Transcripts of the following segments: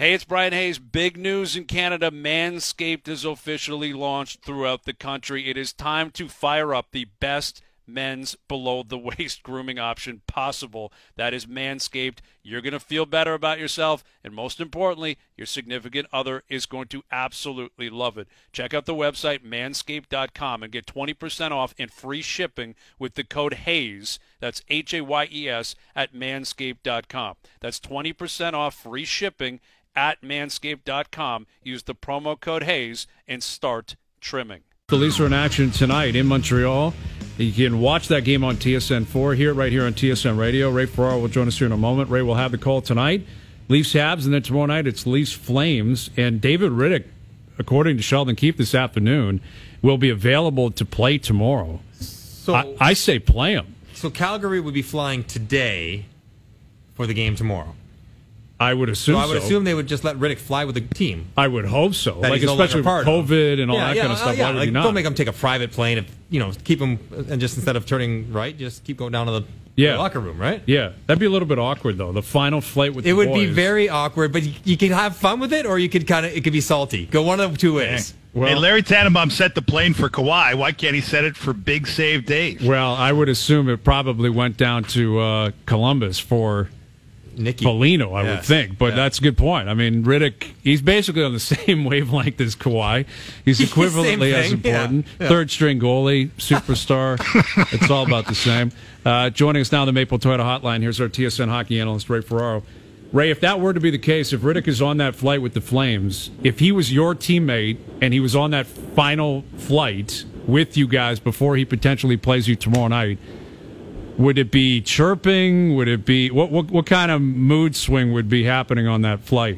Hey, it's Brian Hayes. Big news in Canada. Manscaped is officially launched throughout the country. It is time to fire up the best men's below-the-waist grooming option possible. That is Manscaped. You're going to feel better about yourself, and most importantly, your significant other is going to absolutely love it. Check out the website, manscaped.com, and get 20% off and free shipping with the code HAYES. That's HAYES at manscaped.com. That's 20% off free shipping at manscaped.com. Use the promo code HAYES and start trimming. The Leafs are in action tonight in Montreal. You can watch that game on TSN4 right here on TSN Radio. Ray Ferraro will join us here in a moment. Ray will have the call tonight. Leafs Habs, and then tomorrow night it's Leafs Flames. And David Rittich, according to Sheldon Keefe this afternoon, will be available to play tomorrow. So I say play him. So Calgary would be flying today for the game tomorrow. I would assume so. I would assume they would just let Rittich fly with the team. I would hope so. Like, especially with COVID and all that kind of stuff. Why would you not? Don't make them take a private plane. Keep them, and just instead of turning right, just keep going down to the locker room, right? Yeah. That'd be a little bit awkward, though. The final flight with the boys. It would be very awkward, but you could have fun with it, or it could be salty. Go one of the two ways. Well, hey, Larry Tannenbaum set the plane for Kawhi. Why can't he set it for Big Save Dave? Well, I would assume it probably went down to Columbus for Nicky Foligno, I would think. But that's a good point. I mean, Rittich, he's basically on the same wavelength as Kawhi. He's equivalently as important. Yeah. Third-string goalie, superstar. It's all about the same. Joining us now on the Maple Toyota Hotline, here's our TSN hockey analyst, Ray Ferraro. Ray, if that were to be the case, if Rittich is on that flight with the Flames, if he was your teammate and he was on that final flight with you guys before he potentially plays you tomorrow night, would it be chirping? Would it be what kind of mood swing would be happening on that flight?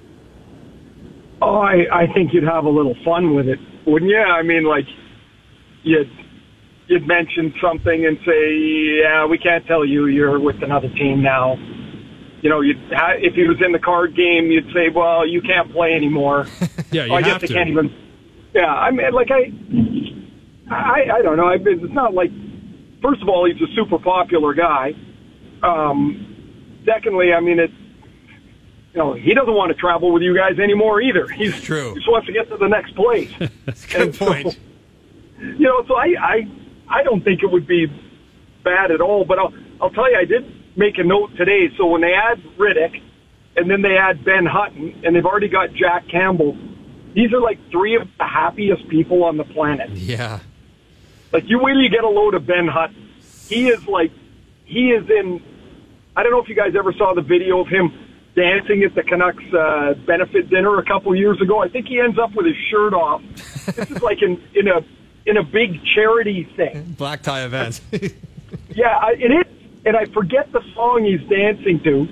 Oh, I think you'd have a little fun with it, wouldn't you? I mean, like you'd mention something and say, "Yeah, we can't tell you you're with another team now." You know, if he was in the card game, you'd say, "Well, you can't play anymore." Yeah, you I guess have they to. can't even. Yeah, I mean, like I don't know. It's not like. First of all, he's a super popular guy. Secondly, I mean, he doesn't want to travel with you guys anymore either. He's true. He just wants to get to the next place. That's a good point. So I don't think it would be bad at all. But I'll tell you, I did make a note today. So when they add Rittich, and then they add Ben Hutton, and they've already got Jack Campbell, these are like three of the happiest people on the planet. Yeah. Like, you wait till you get a load of Ben Hutton. He is in, I don't know if you guys ever saw the video of him dancing at the Canucks benefit dinner a couple years ago. I think he ends up with his shirt off. This is like in a big charity thing. Black tie event. Yeah, it is. And I forget the song he's dancing to.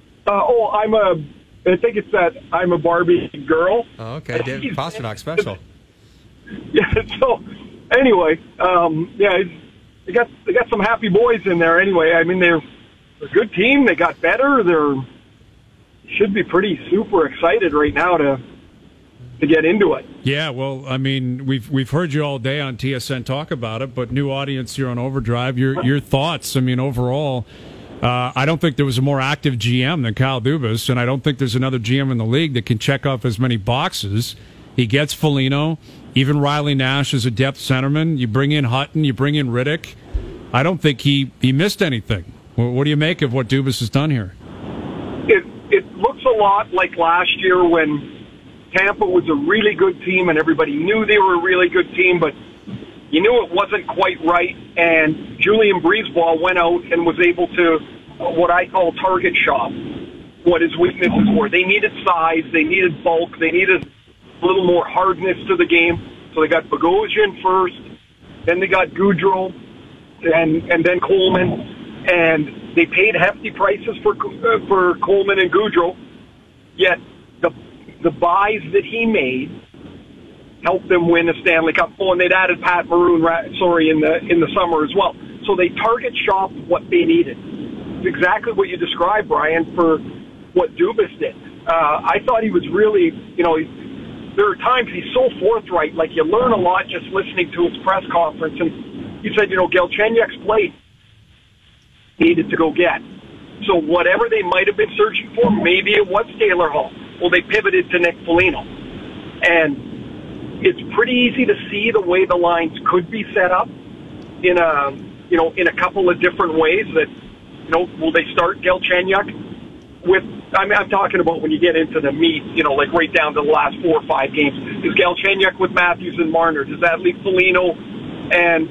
I think it's that I'm a Barbie girl. Oh, okay. David Pastrnak special. Yeah, so... Anyway, they got some happy boys in there. Anyway, I mean they're a good team. They got better. Should be pretty super excited right now to get into it. Yeah, well, I mean we've heard you all day on TSN talk about it, but new audience here on Overdrive. Your thoughts? I mean, overall, I don't think there was a more active GM than Kyle Dubas, and I don't think there's another GM in the league that can check off as many boxes. He gets Foligno. Even Riley Nash is a depth centerman. You bring in Hutton, you bring in Rittich. I don't think he missed anything. What do you make of what Dubas has done here? It looks a lot like last year when Tampa was a really good team and everybody knew they were a really good team, but you knew it wasn't quite right. And Julian Breezeball went out and was able to, what I call target shop, what his weaknesses were. They needed size, they needed bulk, they needed a little more hardness to the game. So they got Bogosian first, then they got Gaudreau, and then Coleman, and they paid hefty prices for Coleman and Gaudreau. Yet the buys that he made helped them win a Stanley Cup. Oh, and they'd added Pat Maroon, in the summer as well. So they target shopped what they needed. It's exactly what you described, Brian, for what Dubas did. I thought he was really, there are times he's so forthright, like you learn a lot just listening to his press conference. And he said, Galchenyuk's plate needed to go get. So whatever they might have been searching for, maybe it was Taylor Hall. Well, they pivoted to Nick Foligno. And it's pretty easy to see the way the lines could be set up in a couple of different ways. That, will they start Galchenyuk with, I'm talking about when you get into the meat, like right down to the last 4 or 5 games. Is Galchenyuk with Matthews and Marner? Does that leave Foligno and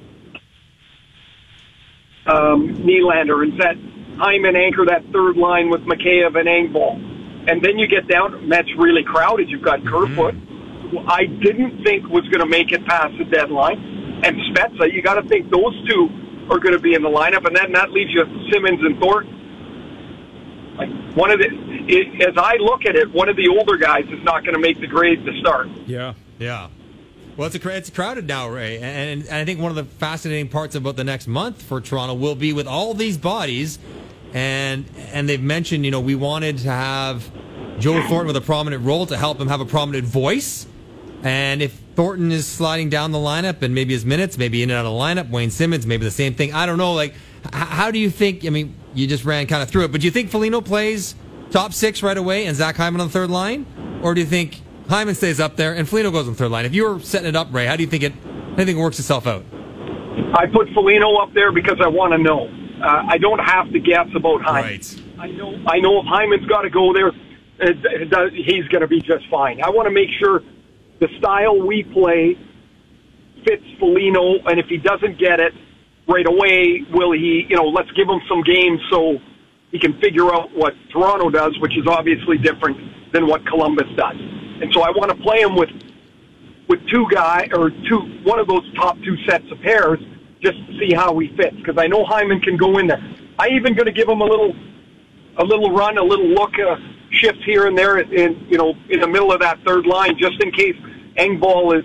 Nylander? Is that Hyman anchor that third line with Mikheyev and Engvall? And then you get down, that's really crowded. You've got Kerfoot, who I didn't think was going to make it past the deadline. And Spezza, you got to think those two are going to be in the lineup. And then that leaves you Simmons and Thornton. Like as I look at it, one of the older guys is not going to make the grade to start. Yeah. Well, it's crowded now, Ray, and I think one of the fascinating parts about the next month for Toronto will be with all these bodies, and they've mentioned, we wanted to have Joe Thornton with a prominent role to help him have a prominent voice, and if Thornton is sliding down the lineup and maybe his minutes, maybe in and out of the lineup, Wayne Simmons, maybe the same thing. I don't know, like, how do you think, you just ran kind of through it, but do you think Foligno plays top 6 right away and Zach Hyman on the third line? Or do you think Hyman stays up there and Foligno goes on the third line? If you were setting it up, Ray, how do you think it works itself out? I put Foligno up there because I want to know. I don't have to guess about Hyman. Right. I know if Hyman's got to go there, he's going to be just fine. I want to make sure the style we play fits Foligno, and if he doesn't get it right away, will he, let's give him some games so he can figure out what Toronto does, which is obviously different than what Columbus does. And so I want to play him with two guys, or one of those top 2 sets of pairs, just to see how he fits. Because I know Hyman can go in there. I even going to give him a little run, a little look, shift here and there in the middle of that third line, just in case Engvall is,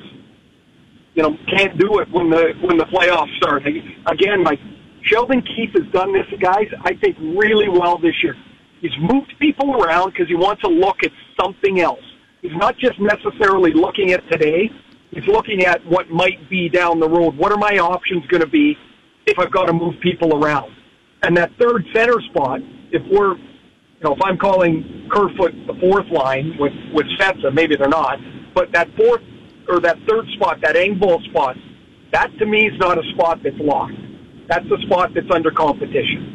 can't do it when the playoffs start. Again, like Sheldon Keefe has done this, guys, I think really well this year. He's moved people around because he wants to look at something else. He's not just necessarily looking at today. He's looking at what might be down the road. What are my options going to be if I've got to move people around? And that third center spot, if I'm calling Kerfoot the fourth line with Spezza, maybe they're not, but that fourth or that third spot, that Engvall spot, that to me is not a spot that's locked. That's a spot that's under competition.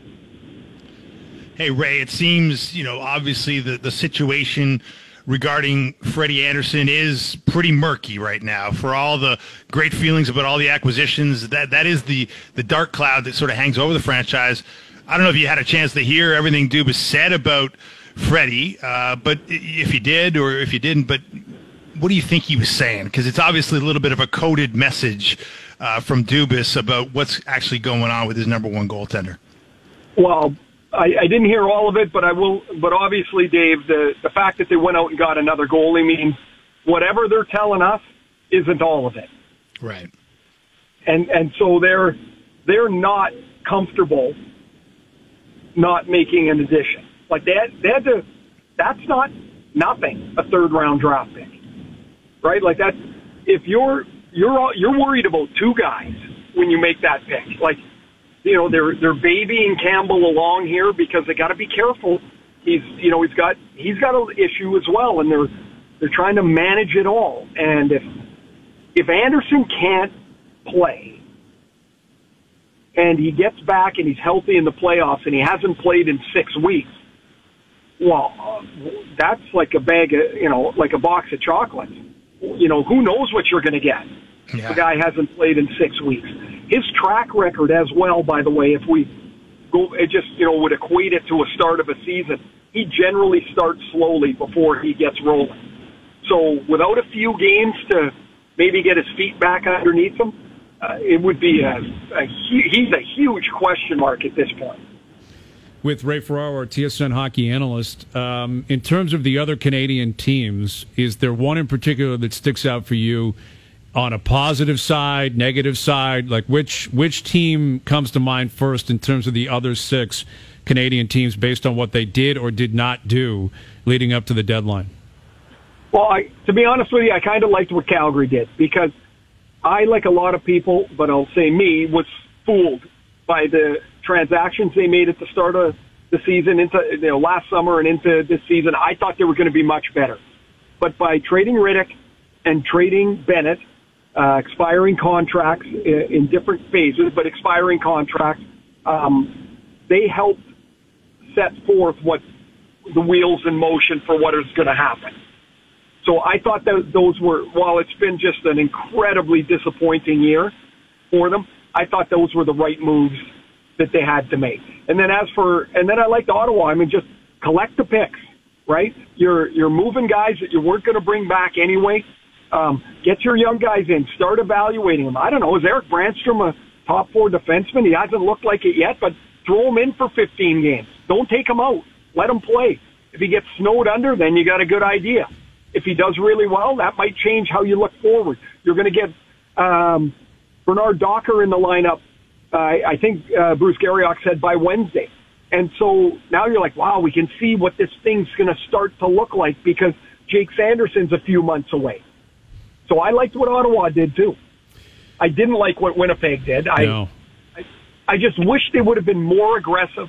Hey, Ray, it seems, obviously the situation regarding Freddie Andersen is pretty murky right now. For all the great feelings about all the acquisitions, that is the dark cloud that sort of hangs over the franchise. I don't know if you had a chance to hear everything Dubas said about Freddie, but if you did or if you didn't, but what do you think he was saying? Because it's obviously a little bit of a coded message from Dubas about what's actually going on with his number one goaltender. Well, I didn't hear all of it, but I will. But obviously, Dave, the fact that they went out and got another goalie means whatever they're telling us isn't all of it. Right. And so they're not comfortable not making an addition. Like they had to. That's not nothing. A third round draft pick, right? Like that's if you're worried about 2 guys when you make that pick, like. They're babying Campbell along here because they got to be careful. He's got an issue as well, and they're trying to manage it all. And if Andersen can't play, and he gets back and he's healthy in the playoffs, and he hasn't played in 6 weeks, well, that's like a bag of like a box of chocolates. Who knows what you're going to get? Yeah. The guy hasn't played in 6 weeks. His track record as well, by the way, if we go, it just, would equate it to a start of a season. He generally starts slowly before he gets rolling. So without a few games to maybe get his feet back underneath him, it would be he's a huge question mark at this point. With Ray Ferraro, our TSN hockey analyst, in terms of the other Canadian teams, is there one in particular that sticks out for you on a positive side, negative side? Like which team comes to mind first in terms of the other 6 Canadian teams based on what they did or did not do leading up to the deadline? Well, to be honest with you, I kind of liked what Calgary did because I, like a lot of people, but I'll say me, was fooled by the transactions they made at the start of the season, into last summer and into this season, I thought they were going to be much better. But by trading Riddick and trading Bennett, expiring contracts in different phases, but expiring contracts, they helped set forth what the wheels in motion for what is going to happen. So I thought that those were, while it's been just an incredibly disappointing year for them, I thought those were the right moves that they had to make. And then I liked Ottawa. I mean, just collect the picks, right? You're moving guys that you weren't going to bring back anyway. Get your young guys in. Start evaluating them. I don't know. Is Eric Brandstrom a top 4 defenseman? He hasn't looked like it yet, but throw him in for 15 games. Don't take him out. Let him play. If he gets snowed under, then you got a good idea. If he does really well, that might change how you look forward. You're going to get Bernard Docker in the lineup, I think Bruce Garriock said by Wednesday. And so now you're like, wow, we can see what this thing's going to start to look like because Jake Sanderson's a few months away. So I liked what Ottawa did, too. I didn't like what Winnipeg did. No. I just wish they would have been more aggressive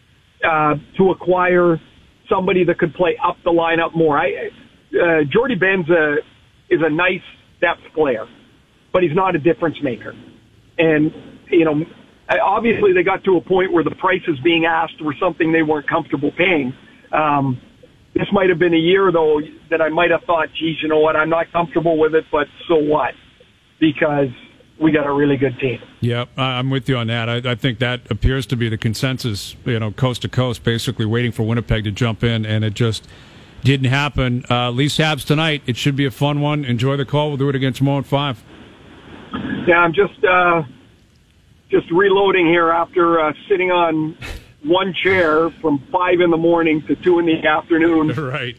to acquire somebody that could play up the lineup more. Jordy Benz is a nice depth player, but he's not a difference maker. And, obviously they got to a point where the prices being asked were something they weren't comfortable paying. This might have been a year, though, that I might have thought, geez, you know what, I'm not comfortable with it, but so what? Because we got a really good team. Yeah, I'm with you on that. I think that appears to be the consensus, coast to coast, basically waiting for Winnipeg to jump in, and it just didn't happen. Leafs Habs tonight. It should be a fun one. Enjoy the call. We'll do it again tomorrow at 5. Yeah, I'm just reloading here after sitting on one chair from 5 in the morning to 2 in the afternoon. Right.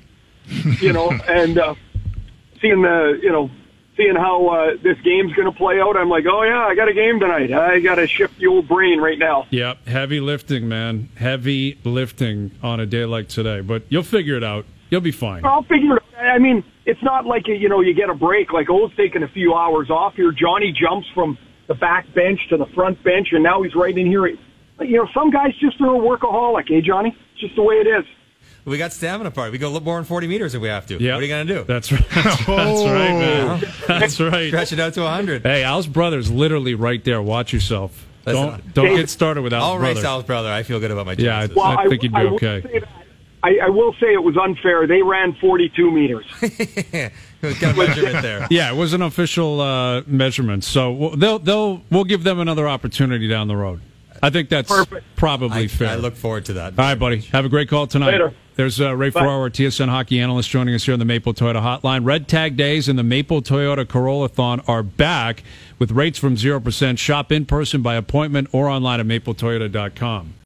And seeing how this game's going to play out. I'm like, oh, yeah, I got a game tonight. I got to shift the old brain right now. Yep, heavy lifting, man. Heavy lifting on a day like today. But you'll figure it out. You'll be fine. I'll figure it out. I mean, it's not like, you get a break. Like, O's taking a few hours off here. Johnny jumps from the back bench to the front bench, and now he's right in here. Some guys just are a workaholic, eh, Johnny? It's just the way it is. We got stamina part. We go a little more than 40 meters if we have to. Yep. What are you going to do? That's right. That's right, man. That's right. Stretch it out to 100. Hey, Al's brother's literally right there. Watch yourself. Don't get started with Al's brother. I'll race Al's brother. I feel good about my chances. Yeah, I think you'd be okay. I will say it was unfair. They ran 42 meters. Got a measurement there. Yeah, it was an official measurement. So we'll give them another opportunity down the road. I think that's probably fair. I look forward to that. All right, buddy. Have a great call tonight. Later. There's Ray Ferraro, TSN hockey analyst, joining us here on the Maple Toyota Hotline. Red Tag Days and the Maple Toyota Corolla-thon are back with rates from 0%. Shop in person by appointment or online at mapletoyota.com.